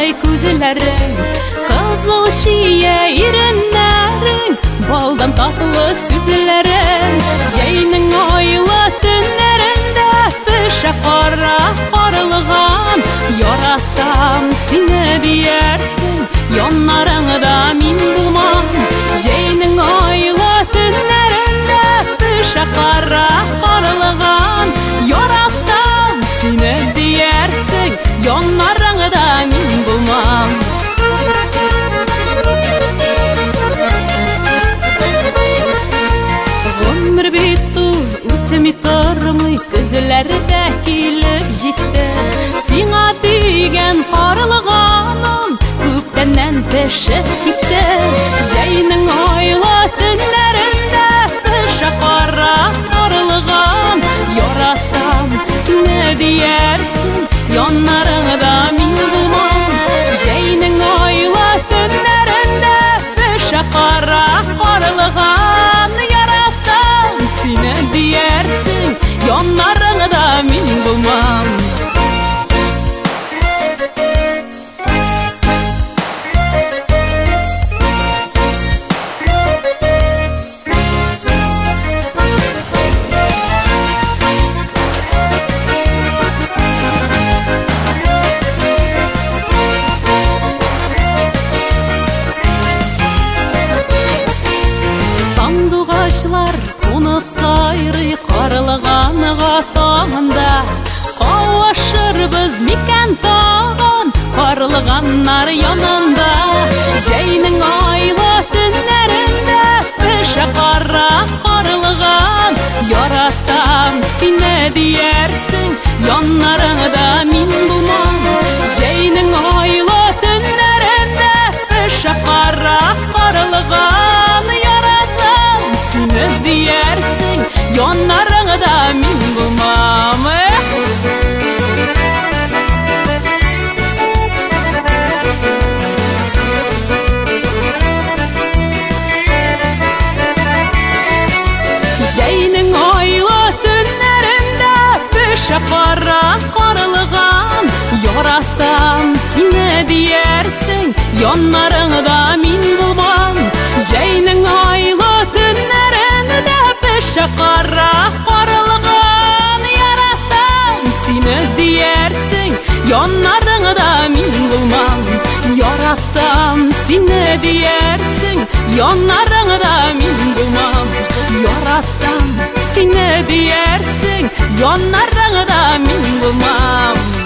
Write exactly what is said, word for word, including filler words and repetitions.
Ай күзләрең, кызыл шия иреннәрең, балдан татлы сүзләрең. Җәйнең айлы төннәрендә пешә кара карлыган, яратам сине диярсең, яннарыңда мин булмам. Җәйнең айлы төннәрендә пешә кара карлыган, яратам сине диярсең, яннарыңда мин булмам. Гомер бит ул үтми тормый, күзләргә килеп җитте. Сиңа дигән карлыганым күптәннән пешеп китте. Җәйнең айлы төннәрендә пешә кара карлыган, яратам сине диярсең, яннарыңда мин булмам. Җәйнең айлы төннәрендә пешә кара карлыган, яратам сине диярсең, яннарыңда мин булмам. Сандугачлар кунып сайрый карлыганга тагында, кавышырбыз микән тагын карлыганнар янында. Җәйнең айлы төннәрендә пешә кара карлыган, яратам сине диярсең, яннарыңда мин булмам. Җәйнең айлы төннәрендә пешә кара карлыган, яратам сине диярсең, яннарыңда мин булмам. Җәйнең айлы төннәрендә пешә кара карлыган, яратам сине диярсең, яннарыңда мин булмам. Җәйнең айлы төннәрендә пешә кара карлыган, яратам сине диярсең, яннарыңда мин булмам. Яратам сине диярсең, яннарыңда мин булмам. Яратам сине диярсең, яннарыңда мин булмам.